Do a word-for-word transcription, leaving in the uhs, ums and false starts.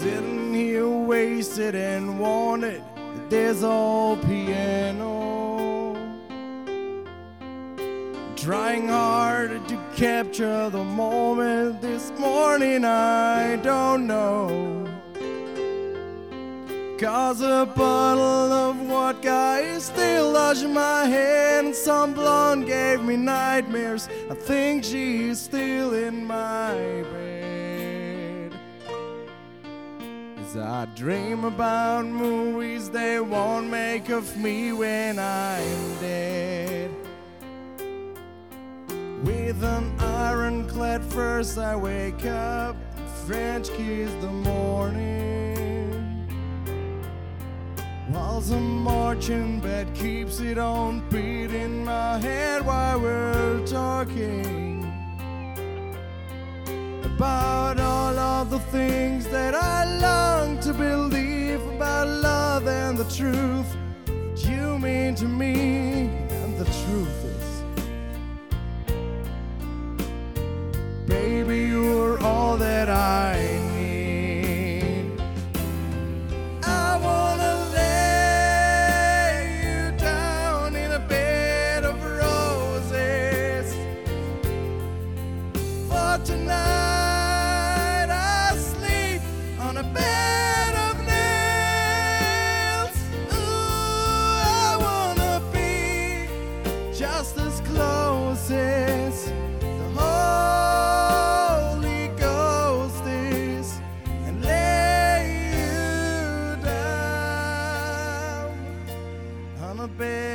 Sitting here wasted and wanted that there's all piano, trying hard to capture the moment. This morning I don't know, 'cause a bottle of vodka is still washing my head, and some blonde gave me nightmares. I think she's still in my bed. As I dream about movies they won't make of me when I'm dead. With an ironclad first I wake up, French kiss the morning, while some marching band keeps it on beat in my head while we're talking about all of the things that I long to believe about love and the truth that you mean to me. And the truth is, baby, you're all that I need. I wanna lay you down in a bed of roses. For tonight I sleep on a bed of nails. Ooh, I wanna be just as close as the Holy Ghost is, and lay you down on a bed